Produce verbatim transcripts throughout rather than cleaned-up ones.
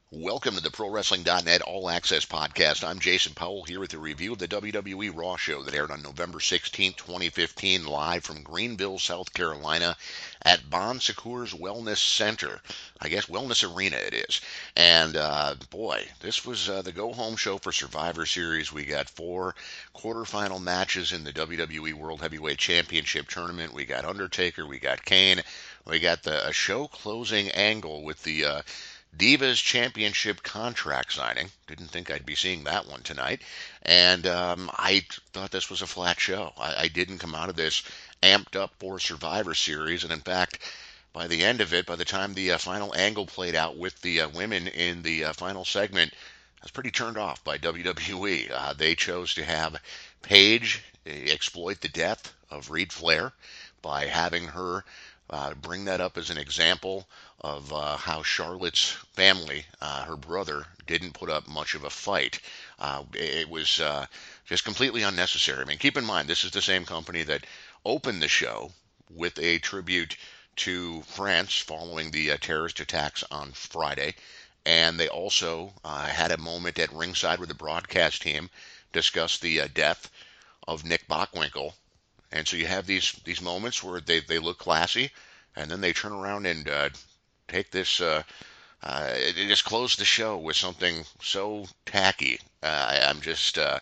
Welcome to the Pro Wrestling dot net All Access Podcast. I'm Jason Powell here with a review of the W W E Raw show that aired on November sixteenth, twenty fifteen, live from Greenville, South Carolina at Bon Secours Wellness Center. I guess Wellness Arena it is. And uh, boy, this was uh, the go-home show for Survivor Series. We got four quarterfinal matches in the W W E World Heavyweight Championship Tournament. We got Undertaker, we got Kane, we got the a show closing angle with the uh, Divas Championship contract signing. Didn't think I'd be seeing that one tonight. And um, I thought this was a flat show. I, I didn't come out of this amped up for Survivor Series. And in fact, by the end of it, by the time the uh, final angle played out with the uh, women in the uh, final segment, I was pretty turned off by W W E. Uh, they chose to have Paige exploit the death of Reed Flair by having her uh, bring that up as an example of uh, how Charlotte's family, uh, her brother, didn't put up much of a fight. Uh, it was uh, just completely unnecessary. I mean, keep in mind, this is the same company that opened the show with a tribute to France following the uh, terrorist attacks on Friday. And they also uh, had a moment at ringside where the broadcast team discussed the uh, death of Nick Bockwinkel. And so you have these these moments where they, they look classy, and then they turn around and uh, take this, uh, uh, it, it just close the show with something so tacky. Uh, I, I'm just, uh,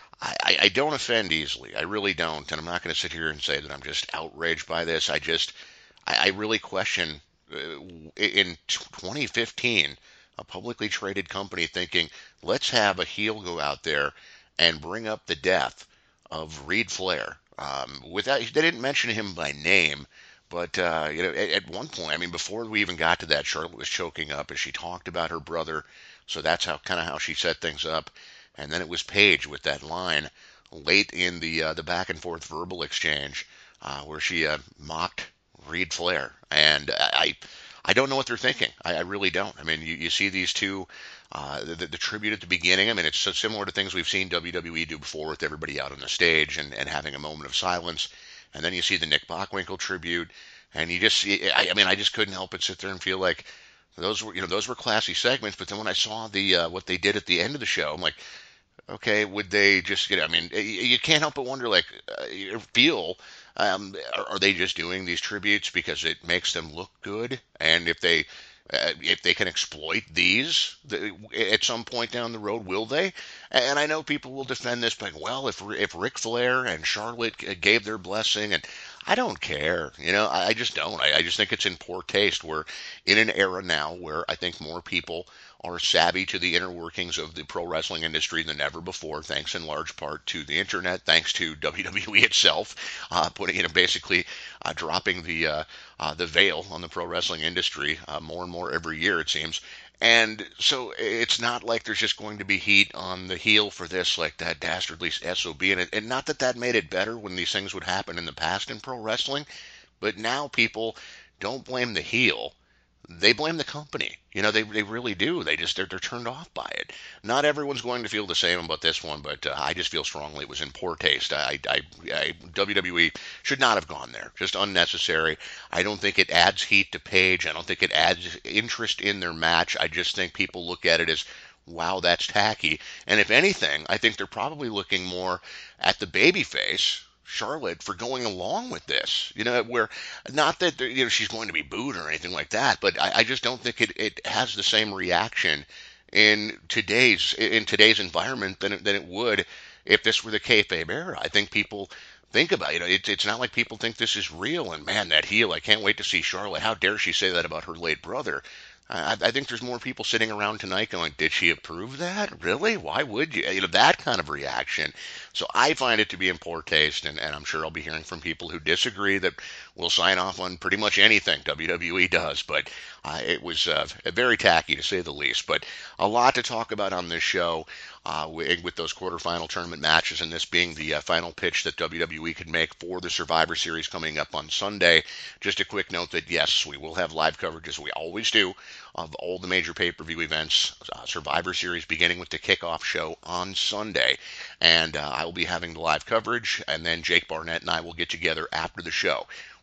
I, I don't offend easily. I really don't. And I'm not going to sit here and say that I'm just outraged by this. I just, I, I really question uh, in twenty fifteen, a publicly traded company thinking, let's have a heel go out there and bring up the death of Reed Flair. Um, without, they didn't mention him by name, but uh, you know, at, at one point, I mean, before we even got to that, Charlotte was choking up as she talked about her brother. So that's how kind of how she set things up. And then it was Paige with that line late in the uh, the back and forth verbal exchange uh, where she uh, mocked Reed Flair, and I I don't know what they're thinking. I, I really don't. I mean, you, you see these two. Uh, the, the tribute at the beginning, I mean, it's so similar to things we've seen W W E do before with everybody out on the stage and, and having a moment of silence. And then you see the Nick Bockwinkel tribute, and you just, I, I mean, I just couldn't help but sit there and feel like those were, you know, those were classy segments. But then when I saw the uh, what they did at the end of the show, I'm like, okay, would they just get? I mean, you can't help but wonder, like, uh, feel. Um, are, are they just doing these tributes because it makes them look good? And if they uh, if they can exploit these the, at some point down the road, will they? And I know people will defend this, but well, if if Ric Flair and Charlotte gave their blessing, and I don't care, you know, I, I just don't. I, I just think it's in poor taste. We're in an era now where I think more people are savvy to the inner workings of the pro wrestling industry than ever before, thanks in large part to the internet, thanks to W W E itself, uh, putting you know basically uh, dropping the uh, uh, the veil on the pro wrestling industry uh, more and more every year it seems. And so it's not like there's just going to be heat on the heel for this, like that dastardly S O B. And, it, and not that that made it better when these things would happen in the past in pro wrestling, but now people don't blame the heel, they blame the company. You know, they they really do. They just they're, they're turned off by it. Not everyone's going to feel the same about this one, but uh, I just feel strongly it was in poor taste. I, I, I W W E should not have gone there. Just unnecessary. I don't think it adds heat to Paige. I don't think it adds interest in their match. I just think people look at it as, wow, that's tacky. And if anything, I think they're probably looking more at the babyface Charlotte for going along with this. You know, where not that you know she's going to be booed or anything like that, but I, I just don't think it, it has the same reaction in today's in today's environment than it, than it would if this were the kayfabe era. I think people think about you know it's it's not like people think this is real. And man, that heel! I can't wait to see Charlotte. How dare she say that about her late brother? I, I think there's more people sitting around tonight going, did she approve that? Really? Why would you? You know, that kind of reaction. So I find it to be in poor taste, and, and I'm sure I'll be hearing from people who disagree that will sign off on pretty much anything W W E does. But uh, it was uh, very tacky, to say the least. But a lot to talk about on this show uh, with, with those quarterfinal tournament matches, and this being the uh, final pitch that W W E could make for the Survivor Series coming up on Sunday. Just a quick note that, yes, we will have live coverage, as we always do, of all the major pay-per-view events. Uh, Survivor Series beginning with the kickoff show on Sunday. And uh, I will be having the live coverage, and then Jake Barnett and I will get together after the show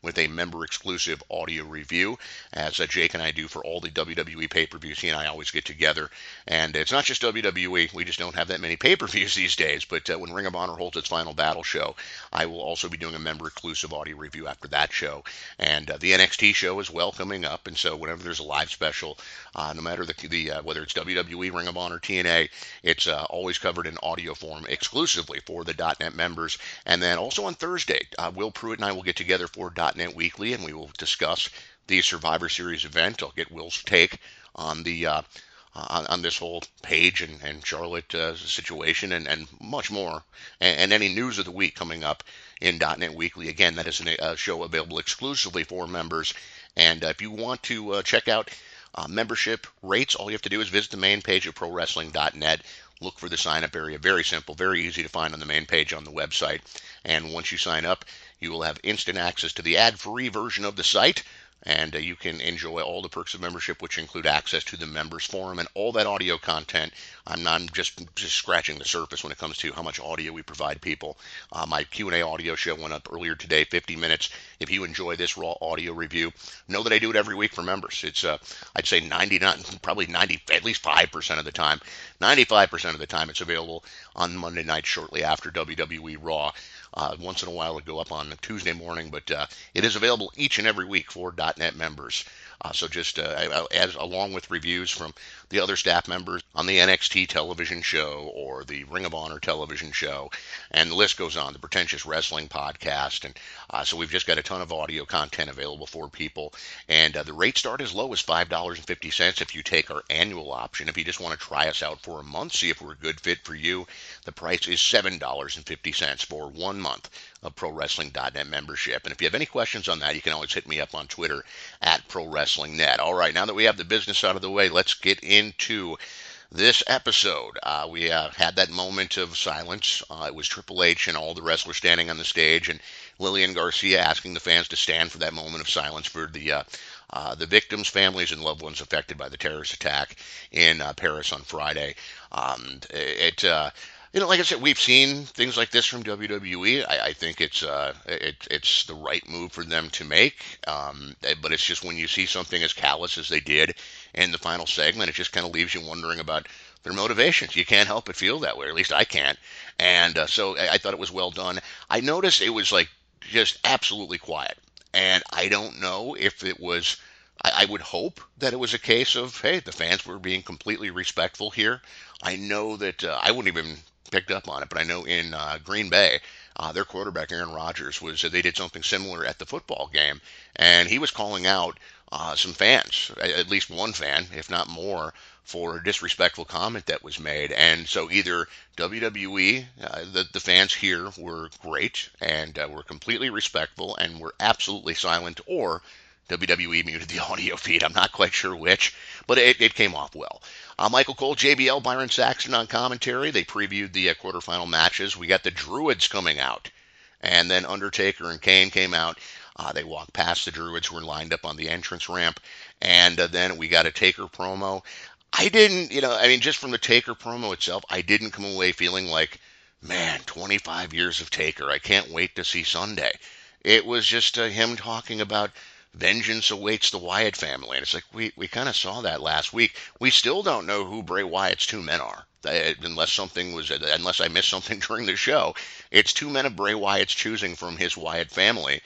with a member-exclusive audio review, as uh, Jake and I do for all the W W E pay-per-views. He and I always get together, and it's not just W W E. We just don't have that many pay-per-views these days, but uh, when Ring of Honor holds its Final Battle show, I will also be doing a member-exclusive audio review after that show, and uh, the N X T show is well coming up, and so whenever there's a live special, uh, no matter the, the uh, whether it's W W E, Ring of Honor, T N A, it's uh, always covered in audio form exclusively for the .net members. And then also on Thursday, uh, Will Pruitt and I will get together for .net Weekly, and we will discuss the Survivor Series event. I'll get Will's take on the uh, on, on this whole Paige and, and Charlotte uh, situation, and, and much more, and, and any news of the week coming up in .net Weekly. Again, that is a show available exclusively for members. And uh, if you want to uh, check out uh, membership rates, all you have to do is visit the main page of pro wrestling dot net. Look for the sign-up area. Very simple, very easy to find on the main page on the website. And once you sign up, you will have instant access to the ad-free version of the site, and uh, you can enjoy all the perks of membership, which include access to the members forum and all that audio content. I'm not just just scratching the surface when it comes to how much audio we provide people. Uh, my Q and A audio show went up earlier today, fifty minutes. If you enjoy this raw audio review, know that I do it every week for members. It's uh, I'd say ninety, probably ninety, at least five percent of the time, ninety-five percent of the time, it's available on Monday night shortly after W W E Raw. Uh, once in a while, it'll go up on Tuesday morning, but uh, it is available each and every week for .net members. Uh, so just uh, as along with reviews from the other staff members on the N X T television show or the Ring of Honor television show, and the list goes on, the Pretentious Wrestling podcast. And uh, so we've just got a ton of audio content available for people. And uh, the rates start as low as five dollars and fifty cents if you take our annual option. If you just want to try us out for a month, see if we're a good fit for you, the price is seven dollars and fifty cents for one month of pro wrestling dot net membership. And if you have any questions on that, you can always hit me up on Twitter at pro wrestling net. All right, now that we have the business out of the way, let's get into this episode. Uh, we uh, had that moment of silence. Uh, it was Triple H and all the wrestlers standing on the stage, and Lillian Garcia asking the fans to stand for that moment of silence for the uh, uh, the victims, families, and loved ones affected by the terrorist attack in uh, Paris on Friday. Um, it uh, You know, like I said, we've seen things like this from W W E. I, I think it's uh, it, it's the right move for them to make. Um, but it's just when you see something as callous as they did in the final segment, it just kind of leaves you wondering about their motivations. You can't help but feel that way, or at least I can't. And uh, so I, I thought it was well done. I noticed it was like just absolutely quiet. And I don't know if it was, I, I would hope that it was a case of, hey, the fans were being completely respectful here. I know that uh, I wouldn't even picked up on it, but I know in uh, Green Bay, uh, their quarterback Aaron Rodgers was uh, they did something similar at the football game, and he was calling out uh, some fans, at least one fan, if not more, for a disrespectful comment that was made. And so either W W E, uh, the the fans here were great and uh, were completely respectful and were absolutely silent, or W W E muted the audio feed. I'm not quite sure which, but it, it came off well. Uh, Michael Cole, J B L, Byron Saxton on commentary. They previewed the uh, quarterfinal matches. We got the Druids coming out, and then Undertaker and Kane came out. Uh, they walked past the Druids who were lined up on the entrance ramp, and uh, then we got a Taker promo. I didn't, you know, I mean, just from the Taker promo itself, I didn't come away feeling like, man, twenty-five years of Taker. I can't wait to see Sunday. It was just uh, him talking about vengeance awaits the Wyatt family. And it's like, we, we kind of saw that last week. We still don't know who Bray Wyatt's two men are. Uh, unless something was, uh, unless I missed something during the show. It's two men of Bray Wyatt's choosing from his Wyatt family.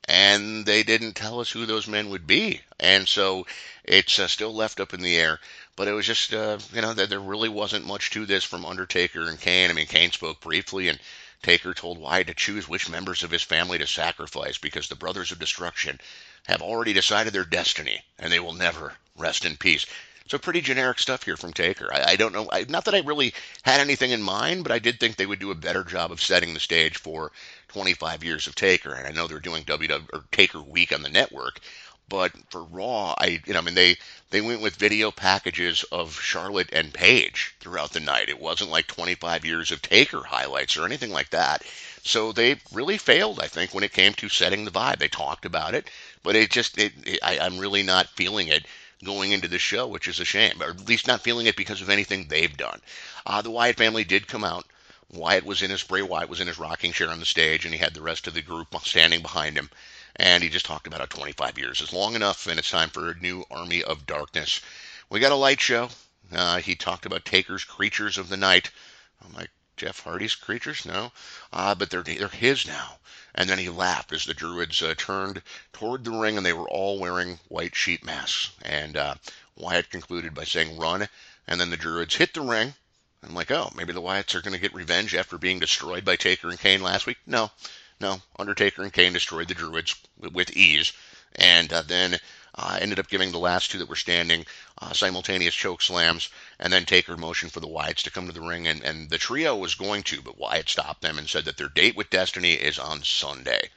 And they didn't tell us who those men would be. And so it's uh, still left up in the air. But it was just, uh, you know, that there really wasn't much to this from Undertaker and Kane. I mean, Kane spoke briefly, and Taker told Wyatt to choose which members of his family to sacrifice because the Brothers of Destruction have already decided their destiny, and they will never rest in peace. So pretty generic stuff here from Taker. I, I don't know, I, not that I really had anything in mind, but I did think they would do a better job of setting the stage for twenty-five years of Taker. And I know they're doing W W E or Taker Week on the network, but for Raw, I, you know, I mean, they, they went with video packages of Charlotte and Paige throughout the night. It wasn't like twenty-five years of Taker highlights or anything like that. So they really failed, I think, when it came to setting the vibe. They talked about it, but it just, it, it, I, I'm really not feeling it going into the show, which is a shame, or at least not feeling it because of anything they've done. Uh, the Wyatt family did come out. Wyatt was in his, Bray Wyatt was in his rocking chair on the stage, and he had the rest of the group standing behind him. and he just talked about how twenty-five years is long enough, and it's time for a new Army of Darkness. We got a light show. Uh, he talked about Taker's Creatures of the Night. I'm like, Jeff Hardy's creatures? No. Uh, but they're, they're his now. And then he laughed as the Druids uh, turned toward the ring, and they were all wearing white sheet masks. And uh, Wyatt concluded by saying, run. And then the Druids hit the ring. I'm like, oh, maybe the Wyatts are going to get revenge after being destroyed by Taker and Kane last week. No, no. Undertaker and Kane destroyed the Druids with ease. And uh, then uh, ended up giving the last two that were standing uh, simultaneous choke slams, and then Taker motioned for the Wyatts to come to the ring, and, and the trio was going to, but Wyatt stopped them and said that their date with Destiny is on Sunday.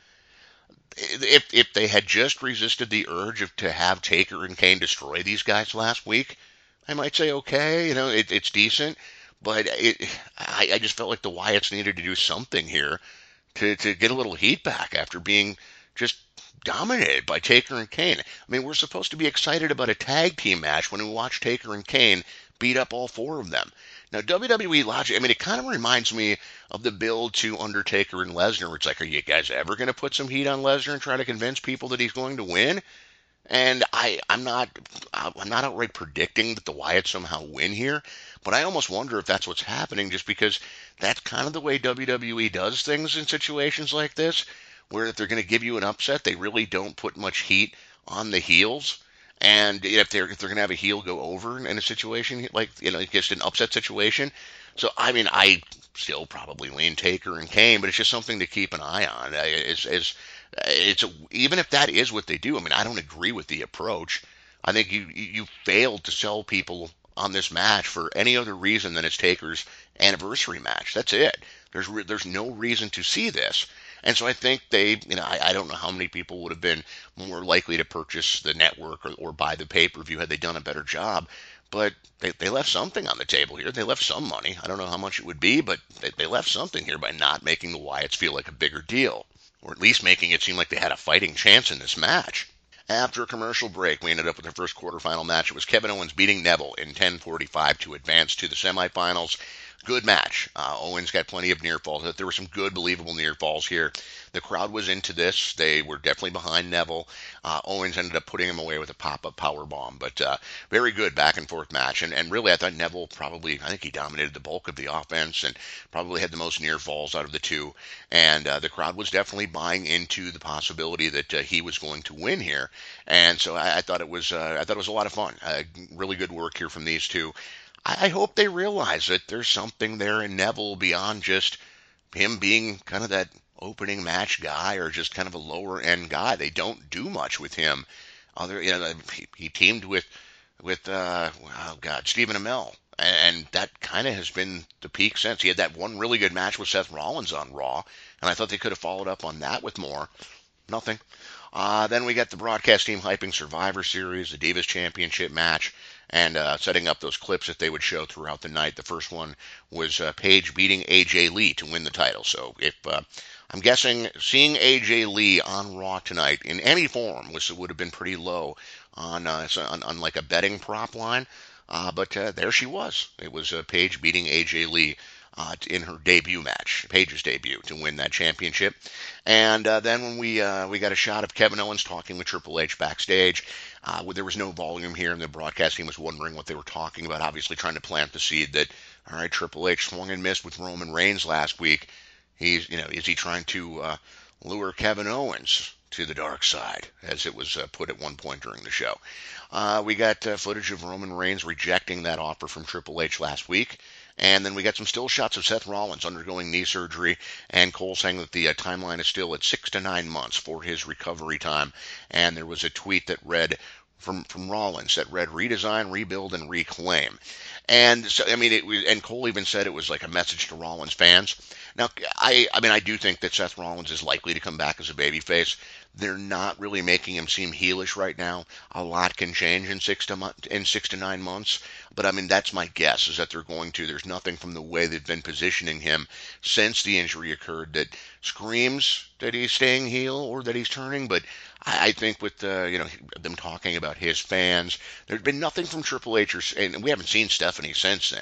If if they had just resisted the urge of to have Taker and Kane destroy these guys last week, I might say okay, you know, it, it's decent, but it, I, I just felt like the Wyatts needed to do something here to, to get a little heat back after being just dominated by Taker and Kane. I mean, we're supposed to be excited about a tag team match when we watch Taker and Kane beat up all four of them. Now, W W E logic, I mean, it kind of reminds me of the build to Undertaker and Lesnar, where it's like, are you guys ever going to put some heat on Lesnar and try to convince people that he's going to win? And I, I'm not, I'm not outright predicting that the Wyatts somehow win here, but I almost wonder if that's what's happening, just because that's kind of the way W W E does things in situations like this, where if they're going to give you an upset, they really don't put much heat on the heels. And if they're if they're going to have a heel go over in a situation like, you know, just an upset situation. So I mean, I still probably lean Taker and Kane, but it's just something to keep an eye on. As as it's a, even if that is what they do. I mean, I don't agree with the approach. I think you you failed to sell people on this match for any other reason than it's Taker's anniversary match. That's it. There's re- there's no reason to see this. And so I think they, you know, I, I don't know how many people would have been more likely to purchase the network or, or buy the pay-per-view had they done a better job. But they, they left something on the table here. They left some money. I don't know how much it would be, but they, they left something here by not making the Wyatts feel like a bigger deal, or at least making it seem like they had a fighting chance in this match. After a commercial break, we ended up with our first quarterfinal match. It was Kevin Owens beating Neville in ten forty-five to advance to the semifinals. Good match. Uh, Owens got plenty of near falls. There were some good, believable near falls here. The crowd was into this. They were definitely behind Neville. Uh, Owens ended up putting him away with a pop-up power bomb, but uh, very good back and forth match. And, and really, I thought Neville probably, I think he dominated the bulk of the offense and probably had the most near falls out of the two. And uh, the crowd was definitely buying into the possibility that uh, he was going to win here. And so I, I thought it was, uh, I thought it was a lot of fun. Uh, really good work here from these two. I hope they realize that there's something there in Neville beyond just him being kind of that opening match guy or just kind of a lower end guy. They don't do much with him. Other, you know, he, he teamed with with uh, oh God, Stephen Amell, and that kind of has been the peak since. He had that one really good match with Seth Rollins on Raw, and I thought they could have followed up on that with more. Nothing. Uh, then we got the broadcast team hyping Survivor Series, the Divas Championship match, and uh, setting up those clips that they would show throughout the night. The first one was uh, Paige beating A J Lee to win the title. So if uh, I'm guessing seeing A J Lee on Raw tonight in any form was would have been pretty low on uh, on, on like a betting prop line. Uh, but uh, there she was. It was uh, Paige beating A J Lee uh, in her debut match, Paige's debut, to win that championship. And uh, then when we uh, we got a shot of Kevin Owens talking with Triple H backstage. Uh, there was no volume here, and the broadcast team was wondering what they were talking about, obviously trying to plant the seed that, all right, Triple H swung and missed with Roman Reigns last week. He's, you know, is he trying to uh, lure Kevin Owens to the dark side, as it was uh, put at one point during the show? Uh, we got uh, footage of Roman Reigns rejecting that offer from Triple H last week. And then we got some still shots of Seth Rollins undergoing knee surgery, and Cole saying that the uh, timeline is still at six to nine months for his recovery time. And there was a tweet that read from from Rollins that read redesign, rebuild, and reclaim. And so, I mean, it was, and Cole even said it was like a message to Rollins fans. Now, I, I mean, I do think that Seth Rollins is likely to come back as a babyface. They're not really making him seem heelish right now. A lot can change in six to in six to nine months, but I mean, that's my guess, is that they're going to. There's nothing from the way they've been positioning him since the injury occurred that screams that he's staying heel or that he's turning. But I, I think with uh, you know them talking about his fans, there's been nothing from Triple H, or, and we haven't seen Stephanie since then.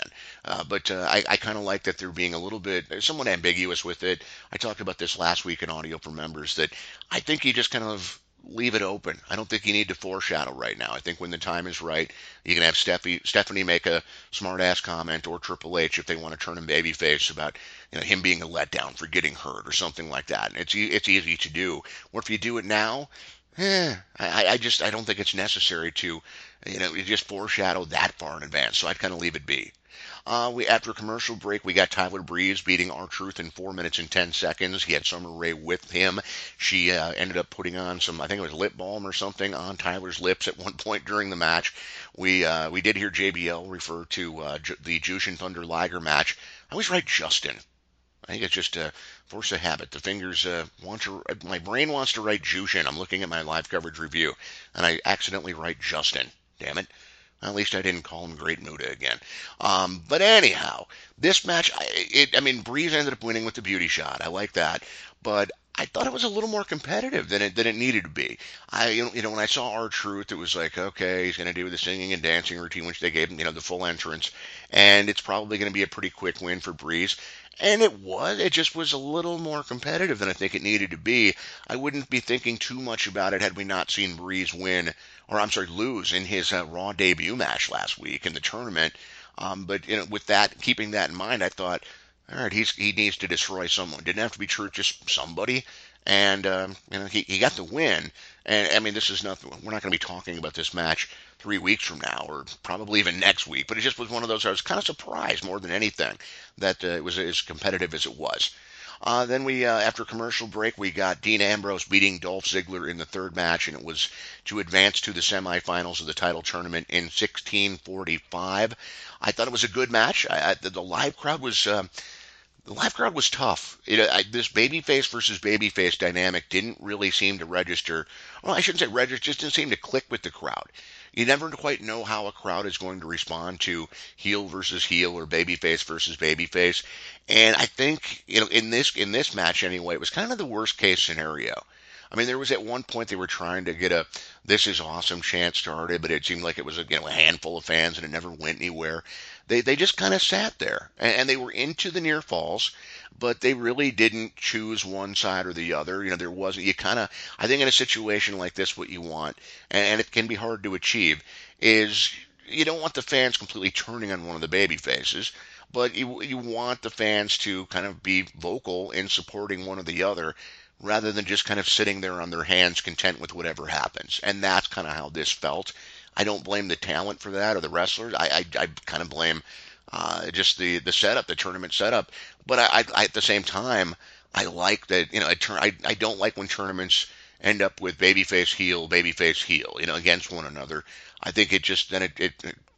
Uh, but uh, I, I kind of like that they're being a little bit somewhat ambiguous with it. I talked about this last week in audio for members that I think you just kind of leave it open. I don't think you need to foreshadow right now. I think when the time is right, you can have Steffi, Stephanie make a smart ass comment, or Triple H if they want to turn him babyface about you know him being a letdown for getting hurt or something like that. And it's e- it's easy to do. Or if you do it now, eh, I, I just I don't think it's necessary to you know you just foreshadow that far in advance. So I'd kind of leave it be. Uh, we after a commercial break, we got Tyler Breeze beating R-Truth in four minutes and ten seconds. He had Summer Rae with him. She uh, ended up putting on some, I think it was lip balm or something, on Tyler's lips at one point during the match. We uh, we did hear J B L refer to uh, J- the Jushin Thunder Liger match. I always write Justin. I think it's just a force of habit. The fingers uh, want to, my brain wants to write Jushin. I'm looking at my live coverage review, and I accidentally write Justin. Damn it. At least I didn't call him Great Muta again. Um, but anyhow, this match, I, it, I mean, Breeze ended up winning with the beauty shot. I like that. But I thought it was a little more competitive than it than it needed to be. I you know, you know when I saw R-Truth, it was like, okay, he's going to do the singing and dancing routine, which they gave him, you know, the full entrance, and it's probably going to be a pretty quick win for Breeze. And it was. It just was a little more competitive than I think it needed to be. I wouldn't be thinking too much about it had we not seen Breeze win, or I'm sorry, lose in his uh, Raw debut match last week in the tournament. Um, but you know, with that, keeping that in mind, I thought, all right, he's he needs to destroy someone. Didn't have to be true, just somebody. And um, you know, he he got the win. And I mean, this is nothing. We're not going to be talking about this match three weeks from now, or probably even next week. But it just was one of those. I was kind of surprised more than anything that uh, it was as competitive as it was. Uh, then we, uh, after commercial break, we got Dean Ambrose beating Dolph Ziggler in the third match, and it was to advance to the semifinals of the title tournament in sixteen forty-five. I thought it was a good match. I, I, the, the live crowd was. Uh, the live crowd was tough. It, I, this babyface versus babyface dynamic didn't really seem to register. Well, I shouldn't say register, just didn't seem to click with the crowd. You never quite know how a crowd is going to respond to heel versus heel or babyface versus babyface. And I think, you know, in this in this match anyway, it was kind of the worst case scenario. I mean, there was at one point they were trying to get a "This is awesome" chant started, but it seemed like it was a, you know, a handful of fans and it never went anywhere. They they just kind of sat there, and, and they were into the near falls, but they really didn't choose one side or the other. You know, there wasn't. You kind of, I think, in a situation like this, what you want, and it can be hard to achieve, is you don't want the fans completely turning on one of the baby faces, but you you want the fans to kind of be vocal in supporting one or the other, rather than just kind of sitting there on their hands content with whatever happens. And that's kind of how this felt. I don't blame the talent for that or the wrestlers. I, I, I kind of blame uh, just the, the setup, the tournament setup. But I, I, at the same time, I like that, you know, I, turn, I, I don't like when tournaments end up with babyface heel, babyface heel, you know, against one another. I think it just, then it, it,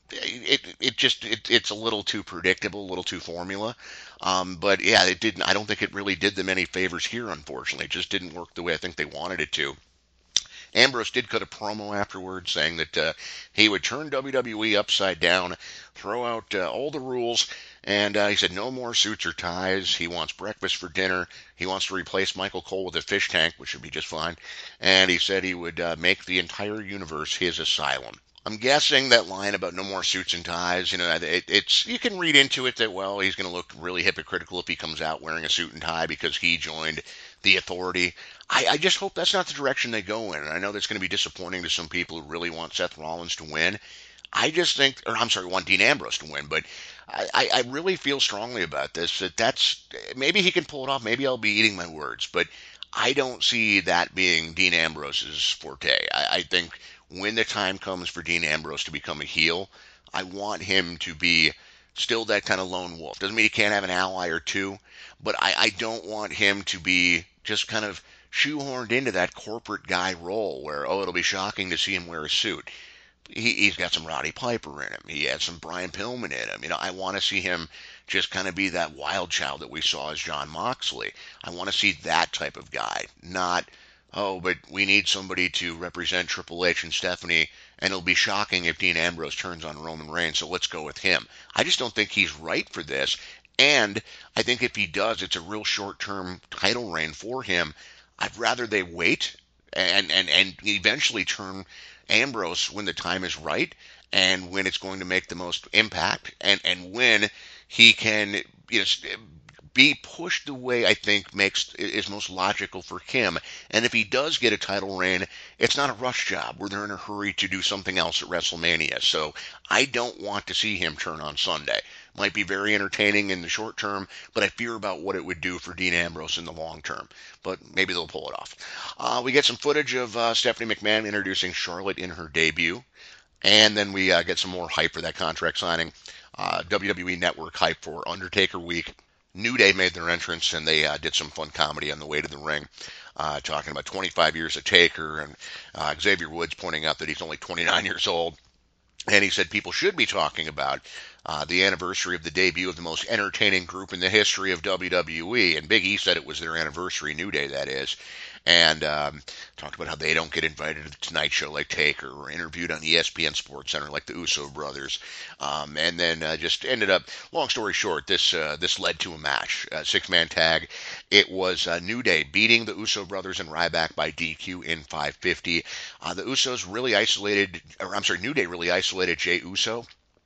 it, it just, it, it's a little too predictable, a little too formula. Um, but yeah, it didn't, I don't think it really did them any favors here, unfortunately. It just didn't work the way I think they wanted it to. Ambrose did cut a promo afterwards saying that uh, he would turn W W E upside down, throw out uh, all the rules, and uh, he said no more suits or ties. He wants breakfast for dinner. He wants to replace Michael Cole with a fish tank, which would be just fine. And he said he would uh, make the entire universe his asylum. I'm guessing that line about no more suits and ties, you know, it, it's you can read into it that, well, he's going to look really hypocritical if he comes out wearing a suit and tie because he joined the Authority. I, I just hope that's not the direction they go in. And I know that's going to be disappointing to some people who really want Seth Rollins to win. I just think, or I'm sorry, want Dean Ambrose to win, but I, I I really feel strongly about this. That that's maybe he can pull it off. Maybe I'll be eating my words, but I don't see that being Dean Ambrose's forte. I, I think when the time comes for Dean Ambrose to become a heel, I want him to be still that kind of lone wolf. Doesn't mean he can't have an ally or two, but I, I don't want him to be just kind of shoehorned into that corporate guy role where, oh, it'll be shocking to see him wear a suit. He, he's got some Roddy Piper in him. He has some Brian Pillman in him. You know, I want to see him just kind of be that wild child that we saw as John Moxley. I want to see that type of guy, not, oh, but we need somebody to represent Triple H and Stephanie, and it'll be shocking if Dean Ambrose turns on Roman Reigns, so let's go with him. I just don't think he's right for this, and I think if he does, it's a real short-term title reign for him. I'd rather they wait and, and, and eventually turn Ambrose when the time is right and when it's going to make the most impact and, and when he can, you know, be pushed the way I think makes is most logical for him. And if he does get a title reign, it's not a rush job where they're in a hurry to do something else at WrestleMania. So I don't want to see him turn on Sunday. Might be very entertaining in the short term, but I fear about what it would do for Dean Ambrose in the long term. But maybe they'll pull it off. Uh, we get some footage of uh, Stephanie McMahon introducing Charlotte in her debut. And then we uh, get some more hype for that contract signing. Uh, W W E Network hype for Undertaker Week. New Day made their entrance, and they uh, did some fun comedy on the way to the ring, uh, talking about twenty-five years of Taker, and uh, Xavier Woods pointing out that he's only twenty-nine years old. And he said people should be talking about uh, the anniversary of the debut of the most entertaining group in the history of W W E. And Big E said it was their anniversary, New Day, that is. And um, talked about how they don't get invited to the Tonight Show like Taker, or interviewed on E S P N Sports Center like the Uso brothers. Um, and then uh, just ended up, long story short, this uh, this led to a match, a six-man tag. It was uh, New Day beating the Uso brothers and Ryback by D Q in five fifty. Uh, the Usos really isolated, or I'm sorry, New Day really isolated Jey Uso.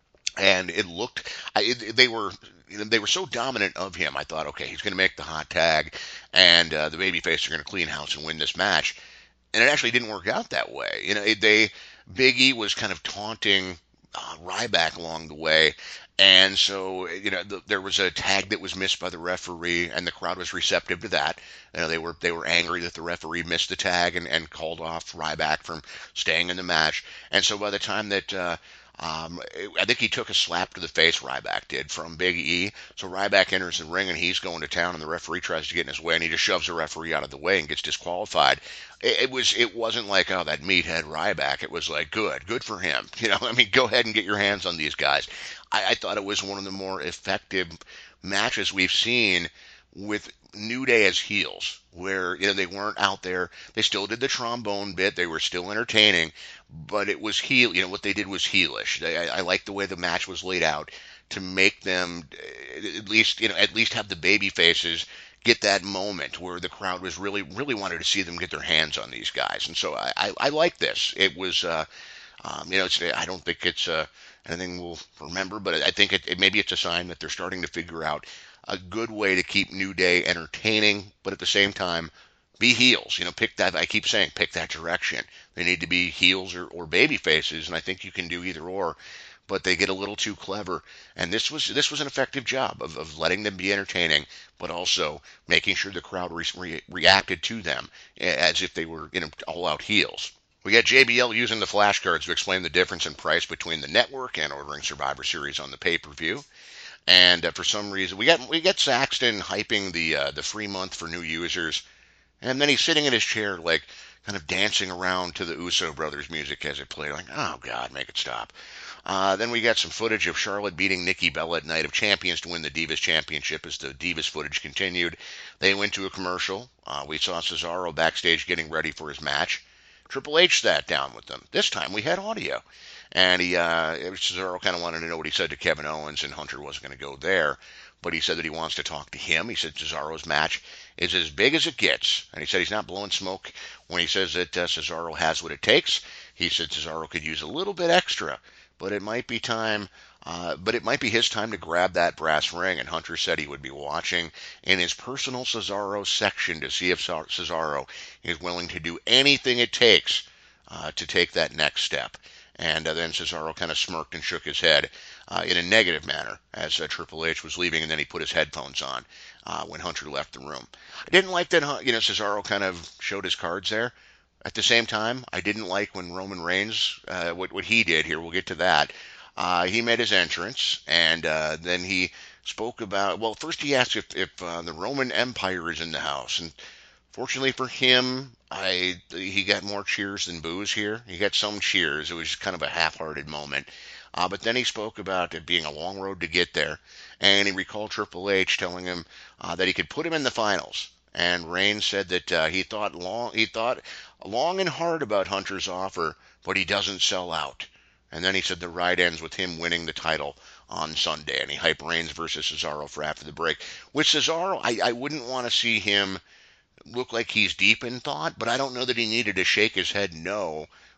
And it looked, it, they were, you know, they were so dominant of him. I thought, okay, he's going to make the hot tag, and uh, the babyface are going to clean house and win this match. And it actually didn't work out that way. You know, it, they Big E was kind of taunting uh, Ryback along the way, and so you know, the, there was a tag that was missed by the referee, and the crowd was receptive to that. You know, they were they were angry that the referee missed the tag and, and called off Ryback from staying in the match. And so by the time that uh, Um, I think he took a slap to the face, Ryback did, from Big E. So Ryback enters the ring, and he's going to town, and the referee tries to get in his way, and he just shoves the referee out of the way and gets disqualified. It, it was, it wasn't like, oh, that meathead Ryback. It was like, good, good for him. You know, I mean, go ahead and get your hands on these guys. I, I thought it was one of the more effective matches we've seen with New Day as heels, where you know they weren't out there. They still did the trombone bit. They were still entertaining, but it was heel. You know what they did was heelish. They, I, I like the way the match was laid out to make them at least you know at least have the baby faces get that moment where the crowd was really really wanted to see them get their hands on these guys. And so I I, I like this. It was uh, um, you know it's, I don't think it's uh, anything we'll remember, but I think it, it maybe it's a sign that they're starting to figure out a good way to keep New Day entertaining, but at the same time, be heels. You know, pick that. I keep saying, pick that direction. They need to be heels or, or baby faces, and I think you can do either or. But they get a little too clever, and this was this was an effective job of, of letting them be entertaining, but also making sure the crowd re- re- reacted to them as if they were you know all out heels. We got J B L using the flashcards to explain the difference in price between the network and ordering Survivor Series on the pay-per-view. And uh, for some reason, we got we got Saxton hyping the uh, the free month for new users, and then he's sitting in his chair, like kind of dancing around to the Uso brothers music as it played. Like, oh God, make it stop. Uh, then we got some footage of Charlotte beating Nikki Bella at Night of Champions to win the Divas Championship as the Divas footage continued. They went to a commercial. Uh, we saw Cesaro backstage getting ready for his match. Triple H sat down with them. This time we had audio. And he, uh, Cesaro kind of wanted to know what he said to Kevin Owens, and Hunter wasn't going to go there. But he said that he wants to talk to him. He said Cesaro's match is as big as it gets. And he said he's not blowing smoke when he says that uh, Cesaro has what it takes. He said Cesaro could use a little bit extra, but it might be time, uh, but it might be his time to grab that brass ring. And Hunter said he would be watching in his personal Cesaro section to see if Cesaro is willing to do anything it takes uh, to take that next step. And uh, then Cesaro kind of smirked and shook his head uh, in a negative manner as uh, Triple H was leaving, and then he put his headphones on uh, when Hunter left the room. I didn't like that, you know, Cesaro kind of showed his cards there. At the same time, I didn't like when Roman Reigns, uh, what, what he did here, we'll get to that. Uh, he made his entrance, and uh, then he spoke about, well, first he asked if, if uh, the Roman Empire is in the house, and fortunately for him, I he got more cheers than boos here. He got some cheers. It was just kind of a half-hearted moment. Uh, but then he spoke about it being a long road to get there, and he recalled Triple H telling him uh, that he could put him in the finals. And Reigns said that uh, he thought long he thought long and hard about Hunter's offer, but he doesn't sell out. And then he said the ride ends with him winning the title on Sunday, and he hyped Reigns versus Cesaro for after the break. With Cesaro, I, I wouldn't want to see him look like he's deep in thought, but I don't know that he needed to shake his head no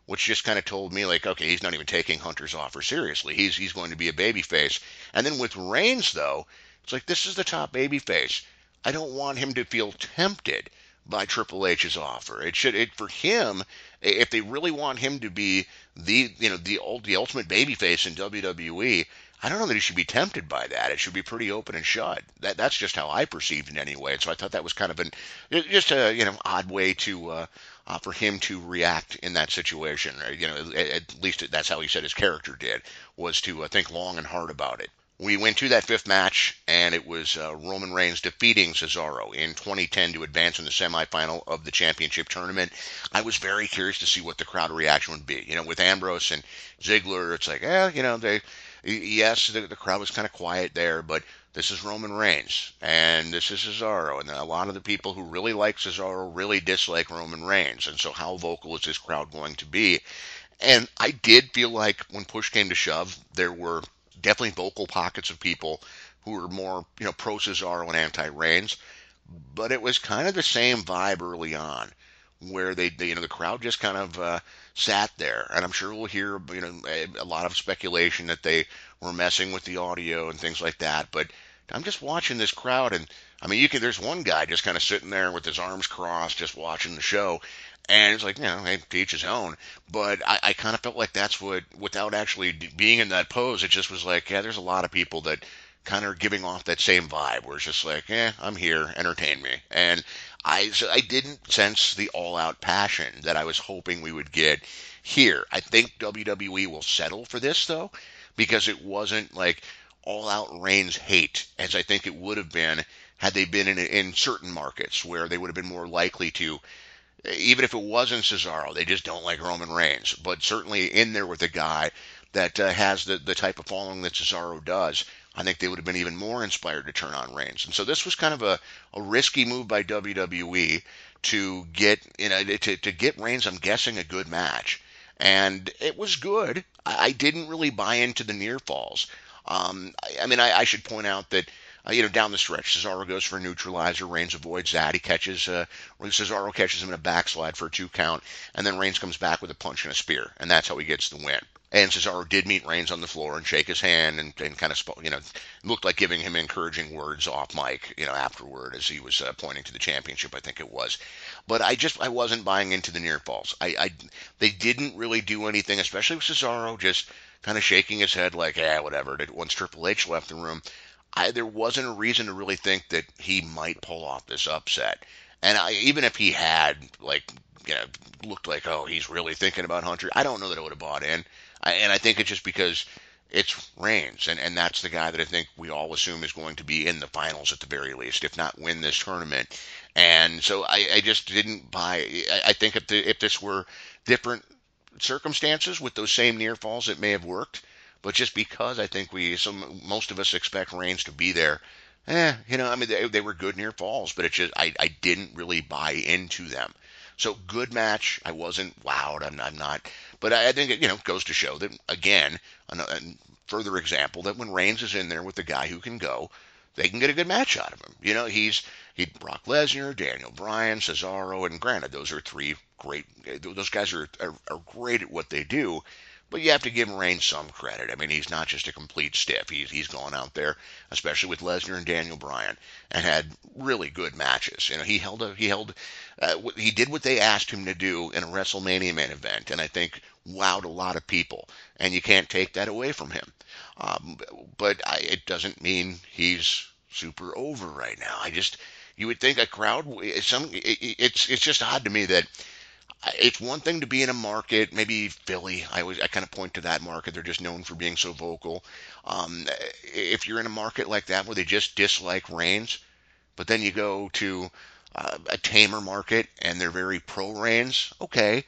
which just kind of told me like, okay, he's not even taking Hunter's offer seriously. He's he's going to be a babyface. And then with Reigns though, it's like this is the top babyface. I don't want him to feel tempted by Triple H's offer. It should it for him if they really want him to be the you know the the ultimate babyface in W W E. I don't know that he should be tempted by that. It should be pretty open and shut. That that's just how I perceived it anyway. And so I thought that was kind of an just a you know odd way to uh, uh, for him to react in that situation. Or, you know, at, at least that's how he said his character did, was to uh, think long and hard about it. We went to that fifth match, and it was uh, Roman Reigns defeating Cesaro in twenty ten to advance in the semifinal of the championship tournament. I was very curious to see what the crowd reaction would be. You know, with Ambrose and Ziggler, it's like, eh, you know, they, yes, the, the crowd was kind of quiet there, but this is Roman Reigns, and this is Cesaro, and a lot of the people who really like Cesaro really dislike Roman Reigns, and so how vocal is this crowd going to be? And I did feel like when push came to shove, there were definitely vocal pockets of people who were more, you know, pro Cesaro and anti Reigns, but it was kind of the same vibe early on, where they, they you know, the crowd just kind of uh, sat there, and I'm sure we'll hear, you know, a, a lot of speculation that they were messing with the audio and things like that, but I'm just watching this crowd, and I mean, you can. There's one guy just kind of sitting there with his arms crossed, just watching the show, and it's like, you know, hey, to each his own. But I, I kind of felt like that's what, without actually being in that pose, it just was like, yeah, there's a lot of people that kind of are giving off that same vibe, where it's just like, eh, I'm here, entertain me, and I, so I didn't sense the all-out passion that I was hoping we would get here. I think W W E will settle for this though, because it wasn't like all-out Reigns hate as I think it would have been had they been in in certain markets where they would have been more likely to, even if it wasn't Cesaro, they just don't like Roman Reigns. But certainly in there with a guy that uh, has the, the type of following that Cesaro does, I think they would have been even more inspired to turn on Reigns. And so this was kind of a, a risky move by W W E to get, you know, to, to get Reigns, I'm guessing, a good match. And it was good. I, I didn't really buy into the near falls. Um, I, I mean, I, I should point out that uh, you know, down the stretch, Cesaro goes for a neutralizer. Reigns avoids that. He catches, uh, Cesaro catches him in a backslide for a two count, and then Reigns comes back with a punch and a spear, and that's how he gets the win. And Cesaro did meet Reigns on the floor and shake his hand and, and kind of, you know, looked like giving him encouraging words off mic, you know, afterward as he was uh, pointing to the championship, I think it was. But I just, I wasn't buying into the near falls. I, I, they didn't really do anything, especially with Cesaro just kind of shaking his head like, yeah, whatever. Once Triple H left the room, I, there wasn't a reason to really think that he might pull off this upset. And I, even if he had, like, you know, looked like, oh, he's really thinking about Hunter, I don't know that I would have bought in. I, and I think it's just because it's Reigns, and, and that's the guy that I think we all assume is going to be in the finals at the very least, if not win this tournament. And so I, I just didn't buy. I, I think if the, if this were different circumstances with those same near falls, it may have worked. But just because I think we, some most of us expect Reigns to be there, eh, you know, I mean, they, they were good near falls, but it just I, I didn't really buy into them. So good match. I wasn't wowed. I'm, I'm not. But I, I think it, you know, goes to show that, again, a, a further example that when Reigns is in there with the guy who can go, they can get a good match out of him. You know, he's he Brock Lesnar, Daniel Bryan, Cesaro, and granted, those are three great. Those guys are, are, are great at what they do. But you have to give Reigns some credit. I mean, he's not just a complete stiff. He's he's gone out there, especially with Lesnar and Daniel Bryan, and had really good matches. You know, he held a he held uh, he did what they asked him to do in a WrestleMania main event, and I think wowed a lot of people. And you can't take that away from him. Um, but I, it doesn't mean he's super over right now. I just you would think a crowd. Some it, it's it's just odd to me that. It's one thing to be in a market, maybe Philly. I always I kind of point to that market. They're just known for being so vocal. Um, if you're in a market like that where they just dislike Reigns, but then you go to uh, a tamer market and they're very pro Reigns, okay.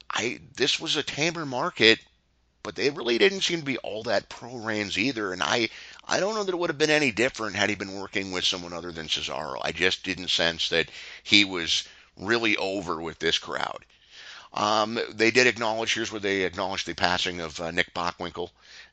I this was a tamer market, but they really didn't seem to be all that pro Reigns either. And I I don't know that it would have been any different had he been working with someone other than Cesaro. I just didn't sense that he was really over with this crowd. Um, they did acknowledge, here's where they acknowledged the passing of uh, Nick Bockwinkel,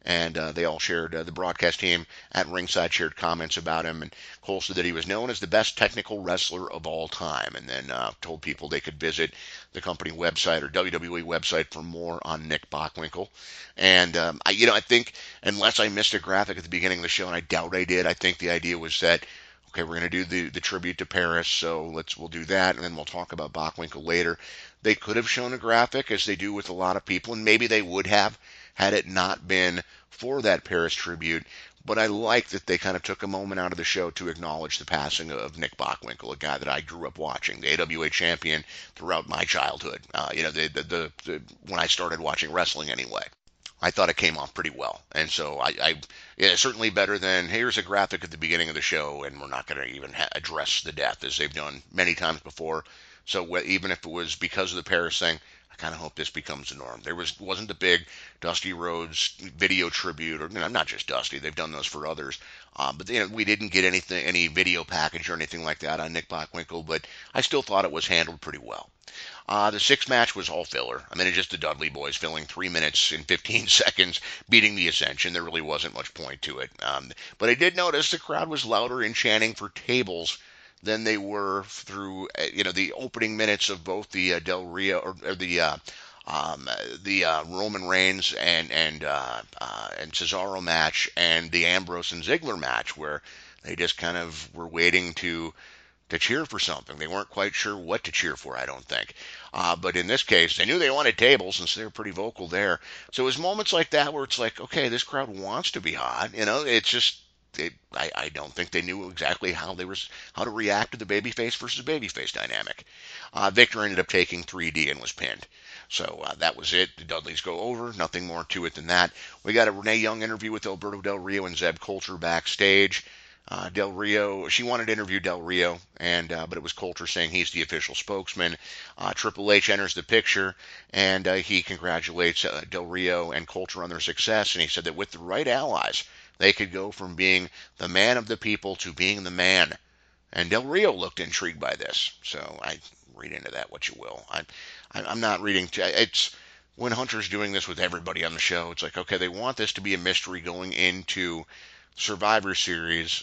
and uh, they all shared, uh, the broadcast team at ringside shared comments about him, and Cole said that he was known as the best technical wrestler of all time, and then uh, told people they could visit the company website or W W E website for more on Nick Bockwinkel. And um, I, you know, I think unless I missed a graphic at the beginning of the show, and I doubt I did, I think the idea was that, okay, we're going to do the, the tribute to Paris, so let's we'll do that, and then we'll talk about Bockwinkel later. They could have shown a graphic, as they do with a lot of people, and maybe they would have had it not been for that Paris tribute. But I like that they kind of took a moment out of the show to acknowledge the passing of Nick Bockwinkel, a guy that I grew up watching, the A W A champion throughout my childhood. Uh, you know, the, the, the, the when I started watching wrestling anyway. I thought it came off pretty well. And so I, I yeah, certainly better than, hey, here's a graphic at the beginning of the show, and we're not going to even ha- address the death, as they've done many times before. So wh- even if it was because of the Paris thing, I kind of hope this becomes the norm. There was wasn't the big Dusty Rhodes video tribute, or you know, not just Dusty. They've done those for others, uh, but you know, we didn't get anything, any video package or anything like that on Nick Bockwinkel. But I still thought it was handled pretty well. Uh, the sixth match was all filler. I mean, it's just the Dudley Boys filling three minutes and fifteen seconds, beating the Ascension. There really wasn't much point to it. Um, but I did notice the crowd was louder in chanting for tables than they were through, uh, you know, the opening minutes of both the uh, Del Rio or, or the uh, um, the uh, Roman Reigns and and uh, uh, and Cesaro match, and the Ambrose and Ziggler match, where they just kind of were waiting to to cheer for something. They weren't quite sure what to cheer for, I don't think. Uh, but in this case, they knew they wanted tables, and so they were pretty vocal there. So it was moments like that where it's like, okay, this crowd wants to be hot. You know, it's just, it, I, I don't think they knew exactly how they was how to react to the babyface versus babyface dynamic. Uh, Victor ended up taking three D and was pinned. So uh, that was it. The Dudleys go over. Nothing more to it than that. We got a Renee Young interview with Alberto Del Rio and Zeb Coulter backstage. Uh, Del Rio, she wanted to interview Del Rio, and uh, but it was Coulter saying he's the official spokesman. Uh, Triple H enters the picture, and uh, he congratulates uh, Del Rio and Coulter on their success, and he said that with the right allies, they could go from being the man of the people to being the man. And Del Rio looked intrigued by this, so I read into that what you will. I, I'm not reading. T- it's when Hunter's doing this with everybody on the show. It's like, okay, they want this to be a mystery going into Survivor Series,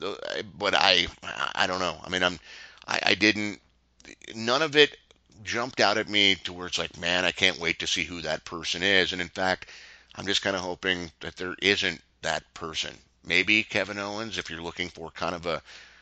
but I I don't know. I mean, I'm I, I didn't. None of it jumped out at me to where it's like, man, I can't wait to see who that person is. And in fact, I'm just kind of hoping that there isn't that person. Maybe Kevin Owens, if you're looking for kind of a,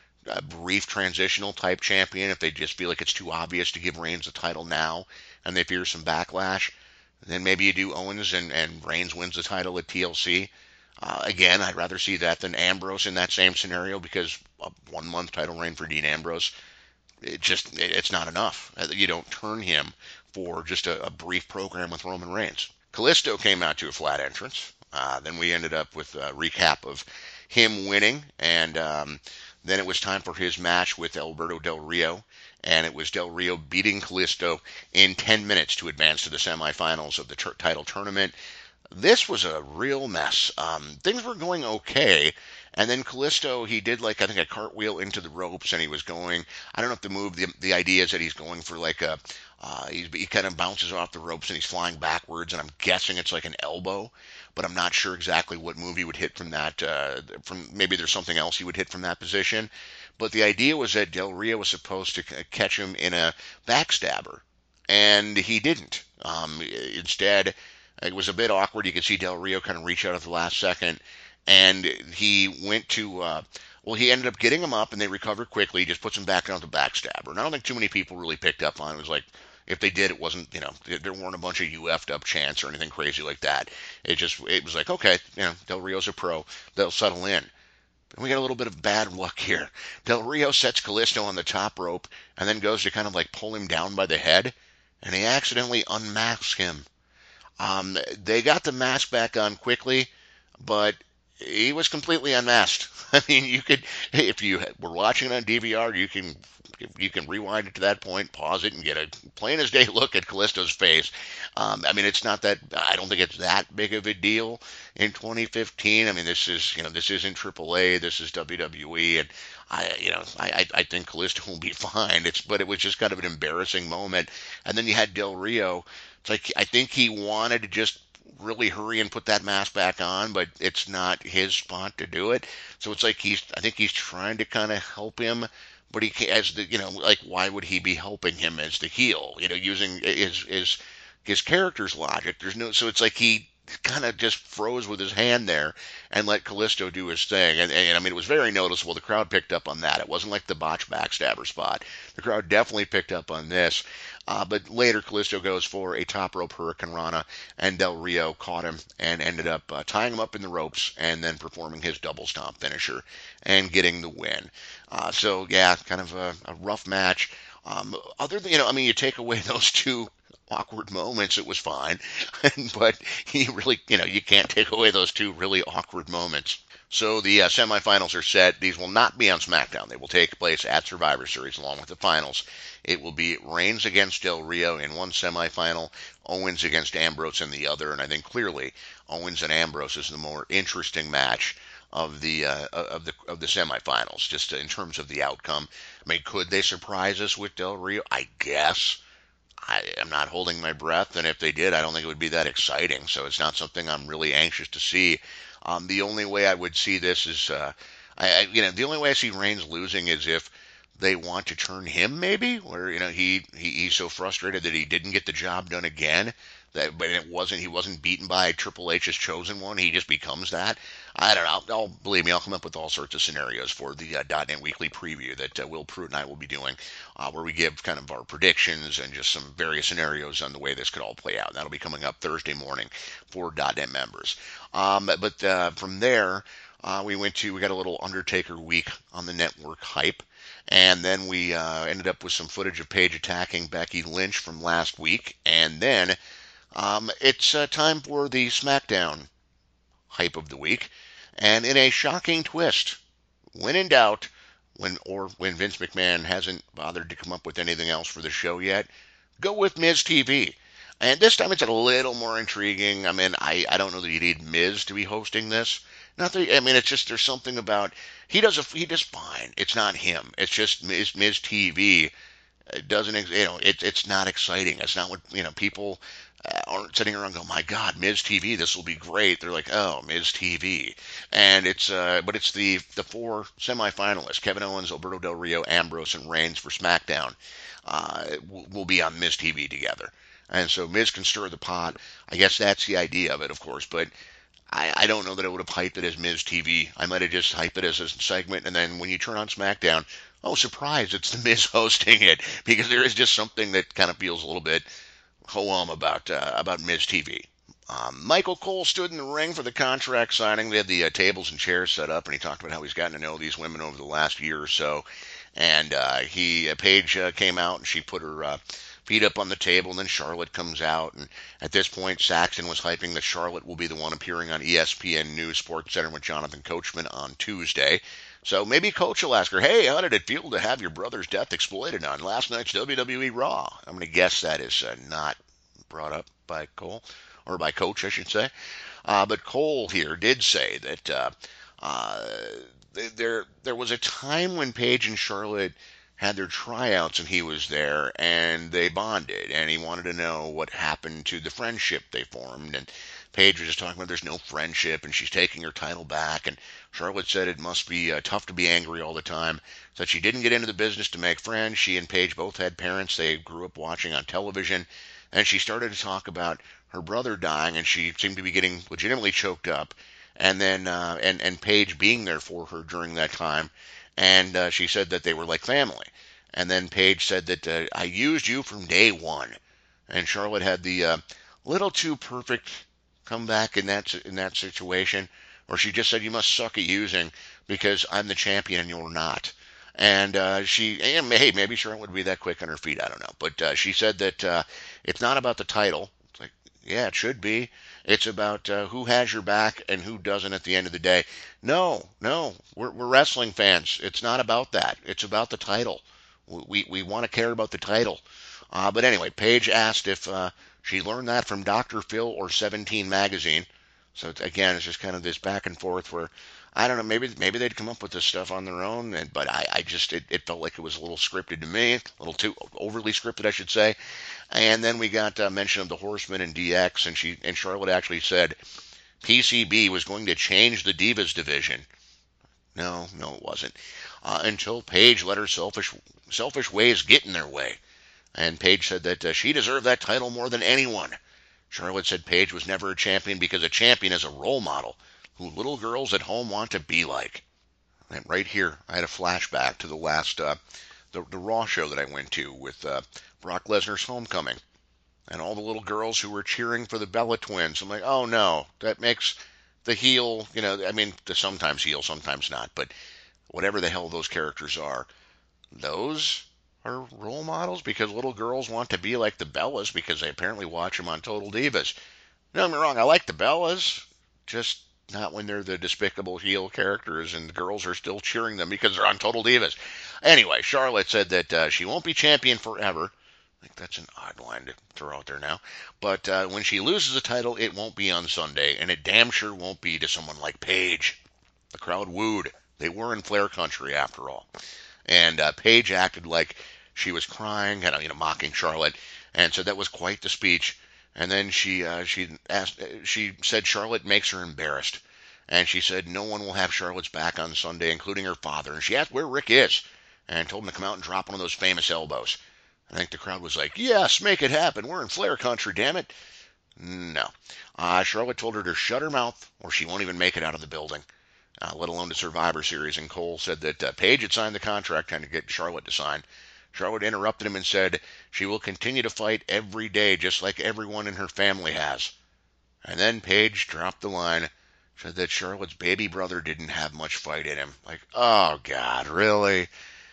a brief transitional type champion, if they just feel like it's too obvious to give Reigns the title now and they fear some backlash, then maybe you do Owens and, and Reigns wins the title at T L C. Uh, again, I'd rather see that than Ambrose in that same scenario, because a one-month title reign for Dean Ambrose, it just it, it's not enough. You don't turn him for just a, a brief program with Roman Reigns. Kalisto came out to a flat entrance. Uh, then we ended up with a recap of him winning, and um, then it was time for his match with Alberto Del Rio, and it was Del Rio beating Kalisto in ten minutes to advance to the semifinals of the ter- title tournament. This was a real mess. Um, things were going okay, and then Kalisto, he did like I think a cartwheel into the ropes, and he was going. I don't know if the move, the the idea is that he's going for like a, uh, he he kind of bounces off the ropes and he's flying backwards, and I'm guessing it's like an elbow, but I'm not sure exactly what move he would hit from that. Uh, from maybe there's something else he would hit from that position, but the idea was that Del Rio was supposed to catch him in a backstabber, and he didn't. Um, instead. It was a bit awkward. You could see Del Rio kind of reach out at the last second, and he went to, uh, well, he ended up getting him up, and they recovered quickly. He just puts him back down to backstabber. And I don't think too many people really picked up on it. It was like, if they did, it wasn't, you know, there weren't a bunch of U F'd up chants or anything crazy like that. It just, it was like, okay, you know, Del Rio's a pro. They'll settle in. And we got a little bit of bad luck here. Del Rio sets Kalisto on the top rope and then goes to kind of like pull him down by the head, and he accidentally unmasks him. Um, they got the mask back on quickly, but he was completely unmasked. I mean, you could, if you were watching it on D V R, you can you can rewind it to that point, pause it, and get a plain as day look at Kalisto's face. Um, I mean, it's not that, I don't think it's that big of a deal in twenty fifteen. I mean, this is, you know, this isn't triple A, this is W W E, and I, you know, I, I think Kalisto will be fine. It's, but it was just kind of an embarrassing moment. And then you had Del Rio. It's like, I think he wanted to just really hurry and put that mask back on, but it's not his spot to do it. So it's like he's, I think he's trying to kind of help him, but he can't, as the, you know, like why would he be helping him as the heel? You know, using his his his character's logic. There's no, so it's like he kind of just froze with his hand there and let Callisto do his thing. And, and I mean, it was very noticeable. The crowd picked up on that. It wasn't like the botch backstabber spot. The crowd definitely picked up on this. Uh, but later, Callisto goes for a top rope Hurricane Rana, and Del Rio caught him and ended up uh, tying him up in the ropes and then performing his double stomp finisher and getting the win. Uh, so, yeah, kind of a, a rough match. Um, other than, you know, I mean, you take away those two awkward moments, it was fine. But you really, you know, you can't take away those two really awkward moments. So the uh, semifinals are set. These will not be on SmackDown. They will take place at Survivor Series along with the finals. It will be Reigns against Del Rio in one semifinal, Owens against Ambrose in the other, and I think clearly Owens and Ambrose is the more interesting match of the uh, of the of the semifinals, just in terms of the outcome. I mean, could they surprise us with Del Rio? I guess. I am not holding my breath, and if they did, I don't think it would be that exciting. So it's not something I'm really anxious to see. Um, the only way I would see this is, uh, I, I, you know, the only way I see Reigns losing is if they want to turn him, maybe, where you know he, he he's so frustrated that he didn't get the job done again. That, but it wasn't he wasn't beaten by Triple H's chosen one. He just becomes that. I don't know. I'll, I'll believe me. I'll come up with all sorts of scenarios for the uh, .NET Weekly preview that uh, Will Pruitt and I will be doing, uh, where we give kind of our predictions and just some various scenarios on the way this could all play out. And that'll be coming up Thursday morning for .NET members. Um, but uh, from there, uh, we went to we got a little Undertaker week on the network hype. And then we uh, ended up with some footage of Paige attacking Becky Lynch from last week. And then um, it's uh, time for the SmackDown hype of the week. And in a shocking twist, when in doubt, when or when Vince McMahon hasn't bothered to come up with anything else for the show yet, go with Miz T V. And this time it's a little more intriguing. I mean, I, I don't know that you need Miz to be hosting this. Not that, I mean, it's just there's something about he does a, he does fine. It's not him. It's just Miz, Miz T V. It doesn't, you know, it, it's not exciting. It's not what, you know, people uh, aren't sitting around going, my God, Miz T V, this will be great. They're like, oh, Miz T V. And it's, uh, but it's the, the four semifinalists, Kevin Owens, Alberto Del Rio, Ambrose, and Reigns for SmackDown, uh, will, will be on Miz T V together. And so Miz can stir the pot. I guess that's the idea of it, of course, but I, I don't know that I would have hyped it as Miz T V. I might have just hyped it as a segment, and then when you turn on SmackDown, oh, surprise, it's the Miz hosting it, because there is just something that kind of feels a little bit ho-hum about, uh, about Miz T V. Um, Michael Cole stood in the ring for the contract signing. They had the uh, tables and chairs set up, and he talked about how he's gotten to know these women over the last year or so. And uh, he, uh, Paige uh, came out, and she put her uh, feet up on the table, and then Charlotte comes out. And at this point, Saxon was hyping that Charlotte will be the one appearing on E S P N News Sports Center with Jonathan Coachman on Tuesday. So maybe Coach will ask her, hey, how did it feel to have your brother's death exploited on last night's W W E Raw? I'm going to guess that is uh, not brought up by Cole, or by Coach, I should say. Uh, but Cole here did say that uh, uh, there there was a time when Paige and Charlotte had their tryouts and he was there and they bonded, and he wanted to know what happened to the friendship they formed. And Paige was just talking about there's no friendship and she's taking her title back, and Charlotte said it must be uh, tough to be angry all the time. Said she didn't get into the business to make friends. She and Paige both had parents they grew up watching on television, and she started to talk about her brother dying, and she seemed to be getting legitimately choked up. And then uh, and and Paige being there for her during that time, and uh, she said that they were like family. And then Paige said that uh, I used you from day one, and Charlotte had the uh, little too perfect comeback in that in that situation, where she just said you must suck at using because I'm the champion and you're not. And uh, she, and hey, maybe Charlotte would be that quick on her feet. I don't know, but uh, she said that uh, it's not about the title. It's like, yeah, it should be. It's about uh, who has your back and who doesn't at the end of the day. No, no, we're, we're wrestling fans. It's not about that. It's about the title. We we want to care about the title. Uh, but anyway, Paige asked if uh, she learned that from Doctor Phil or seventeen magazine. So it's, again, it's just kind of this back and forth where I don't know, maybe maybe they'd come up with this stuff on their own, and but I, I just it, it felt like it was a little scripted to me, a little too overly scripted, I should say. And then we got uh, mention of the Horsemen and D X, and she and Charlotte actually said P C B was going to change the Divas division. No, no, it wasn't. Uh, until Paige let her selfish selfish ways get in their way. And Paige said that uh, she deserved that title more than anyone. Charlotte said Paige was never a champion because a champion is a role model who little girls at home want to be like. And right here, I had a flashback to the last, uh, the, the Raw show that I went to with uh, Brock Lesnar's homecoming. And all the little girls who were cheering for the Bella Twins. I'm like, oh no, that makes the heel, you know, I mean, sometimes heel, sometimes not, but whatever the hell those characters are, those are role models because little girls want to be like the Bellas because they apparently watch them on Total Divas. Don't get me wrong, I like the Bellas, just not when they're the despicable heel characters and the girls are still cheering them because they're on Total Divas. Anyway, Charlotte said that uh, she won't be champion forever. I think that's an odd line to throw out there now. But uh, when she loses the title, it won't be on Sunday, and it damn sure won't be to someone like Paige. The crowd wooed. They were in Flair country, after all. And uh, Paige acted like she was crying, you know, mocking Charlotte, and said that was quite the speech. And then she uh, she asked, she said Charlotte makes her embarrassed, and she said no one will have Charlotte's back on Sunday, including her father. And she asked where Rick is, and told him to come out and drop one of those famous elbows. I think the crowd was like, yes, make it happen. We're in Flair country, damn it. No. Uh, Charlotte told her to shut her mouth or she won't even make it out of the building, uh, let alone the Survivor Series. And Cole said that uh, Paige had signed the contract trying to get Charlotte to sign. Charlotte interrupted him and said she will continue to fight every day just like everyone in her family has. And then Paige dropped the line, said that Charlotte's baby brother didn't have much fight in him. Like, oh, God, really?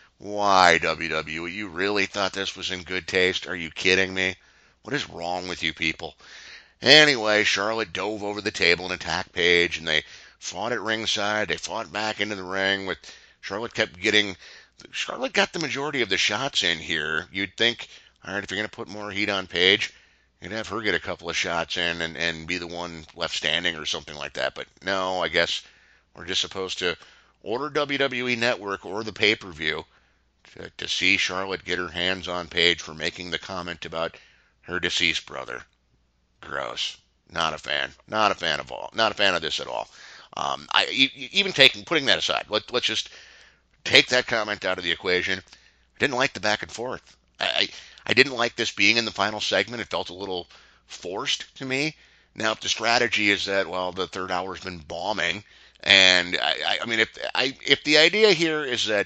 Why, W W E? You really thought this was in good taste? Are you kidding me? What is wrong with you people? Anyway, Charlotte dove over the table and attacked Paige, and they fought at ringside. They fought back into the ring. With Charlotte kept getting... Charlotte got the majority of the shots in here. You'd think, all right, if you're going to put more heat on Paige, you'd have her get a couple of shots in and, and be the one left standing or something like that. But no, I guess we're just supposed to order W W E Network or the pay-per-view To, to see Charlotte get her hands on Paige for making the comment about her deceased brother. Gross. Not a fan. Not a fan of all. Not a fan of this at all. Um, I even taking putting that aside. Let, let's just take that comment out of the equation. I didn't like the back and forth. I, I I didn't like this being in the final segment. It felt a little forced to me. Now, if the strategy is that well, the third hour's been bombing, and I, I, I mean, if I if the idea here is that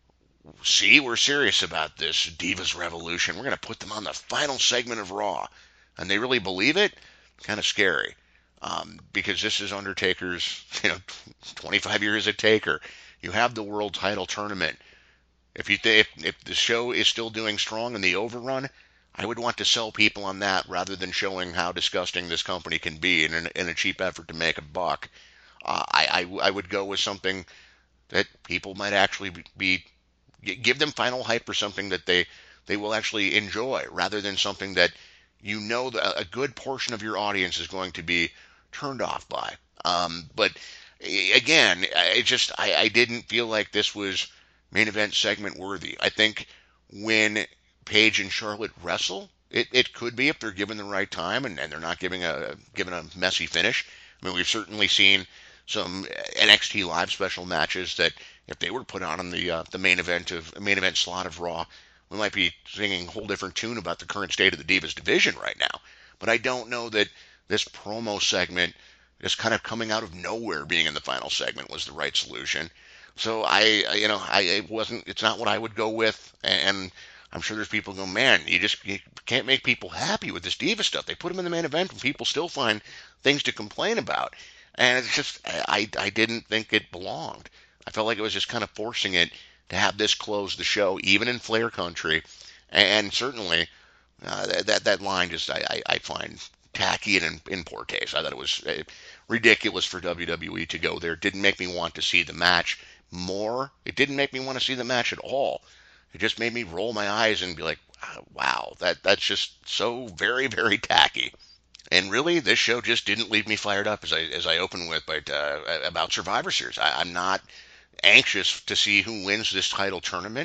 see, we're serious about this Divas Revolution. We're going to put them on the final segment of Raw. And they really believe it? Kind of scary. Um, because this is Undertaker's, you know, twenty-five years at Taker. You have the world title tournament. If you th- if, if the show is still doing strong in the overrun, I would want to sell people on that rather than showing how disgusting this company can be in, an, in a cheap effort to make a buck. Uh, I, I, I would go with something that people might actually be give them final hype for something that they, they will actually enjoy rather than something that you know that a good portion of your audience is going to be turned off by. Um, but again, I just I, I didn't feel like this was main event segment worthy. I think when Paige and Charlotte wrestle, it, it could be if they're given the right time and, and they're not giving a given a messy finish. I mean, we've certainly seen some N X T live special matches that if they were put on in the uh, the main event of main event slot of Raw, we might be singing a whole different tune about the current state of the Divas division right now. But I don't know that this promo segment, just kind of coming out of nowhere, being in the final segment, was the right solution. So I, you know, I it wasn't. It's not what I would go with, and I'm sure there's people go, man, you just you can't make people happy with this Diva stuff. They put them in the main event, and people still find things to complain about. And it's just, I, I didn't think it belonged. I felt like it was just kind of forcing it to have this close the show, even in Flair country. And certainly, uh, that that line just, I, I, I find tacky and in, in poor taste. I thought it was uh, ridiculous for W W E to go there. It didn't make me want to see the match more. It didn't make me want to see the match at all. It just made me roll my eyes and be like, wow, that that's just so very, very tacky. And really, this show just didn't leave me fired up as I as I opened with, but uh, about Survivor Series. I, I'm not anxious to see who wins this title tournament.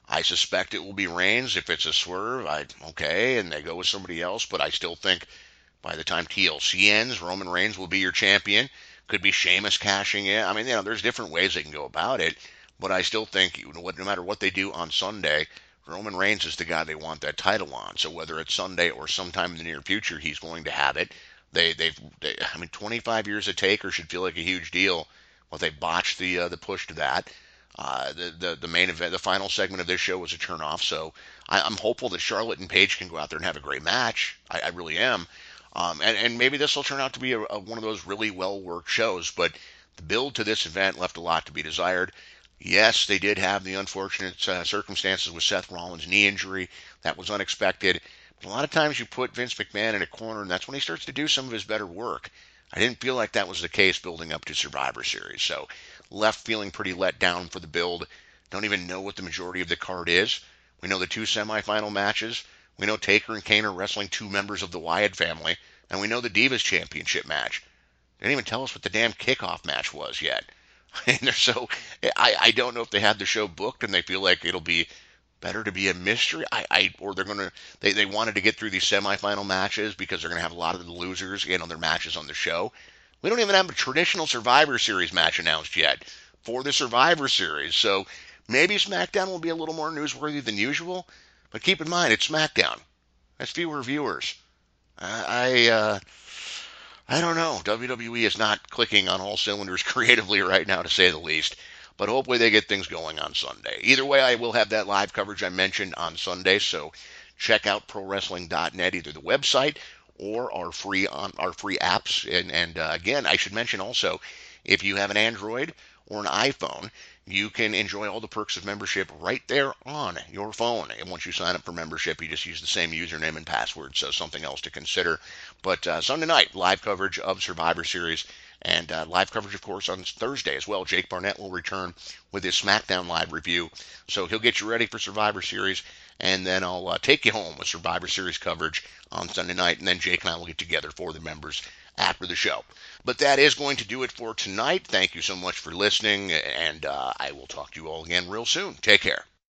I suspect it will be Reigns. If it's a swerve, I okay, and they go with somebody else. But I still think by the time T L C ends, Roman Reigns will be your champion. Could be Sheamus cashing in. I mean, you know, there's different ways they can go about it. But I still think no matter what they do on Sunday, Roman Reigns is the guy they want that title on. So whether it's Sunday or sometime in the near future, he's going to have it. They, they've, they, I mean, twenty-five years of Taker should feel like a huge deal. Well, they botched the uh, the push to that. Uh, the, the the main event, the final segment of this show was a turnoff. So I, I'm hopeful that Charlotte and Paige can go out there and have a great match. I, I really am. Um, and, and maybe this will turn out to be a, a, one of those really well worked shows. But the build to this event left a lot to be desired. Yes, they did have the unfortunate uh, circumstances with Seth Rollins' knee injury. That was unexpected. But a lot of times you put Vince McMahon in a corner, and that's when he starts to do some of his better work. I didn't feel like that was the case building up to Survivor Series. So left feeling pretty let down for the build. Don't even know what the majority of the card is. We know the two semifinal matches. We know Taker and Kane are wrestling two members of the Wyatt family. And we know the Divas Championship match. They didn't even tell us what the damn kickoff match was yet. And so I, I don't know if they had the show booked and they feel like it'll be better to be a mystery. I, I or they're gonna they, they wanted to get through these semifinal matches because they're gonna have a lot of the losers in on their matches on the show. We don't even have a traditional Survivor Series match announced yet for the Survivor Series. So maybe SmackDown will be a little more newsworthy than usual. But keep in mind, it's SmackDown. That's fewer viewers. I, I uh, I don't know. W W E is not clicking on all cylinders creatively right now, to say the least. But hopefully they get things going on Sunday. Either way, I will have that live coverage I mentioned on Sunday. So check out pro wrestling dot net, either the website or our free on our free apps. And, and uh, again, I should mention also, if you have an Android or an iPhone, you can enjoy all the perks of membership right there on your phone. And once you sign up for membership, you just use the same username and password. So something else to consider. But uh, Sunday night, live coverage of Survivor Series. And uh, live coverage, of course, on Thursday as well. Jake Barnett will return with his SmackDown Live review. So he'll get you ready for Survivor Series. And then I'll uh, take you home with Survivor Series coverage on Sunday night. And then Jake and I will get together for the members after the show. But that is going to do it for tonight. Thank you so much for listening. And uh, I will talk to you all again real soon. Take care.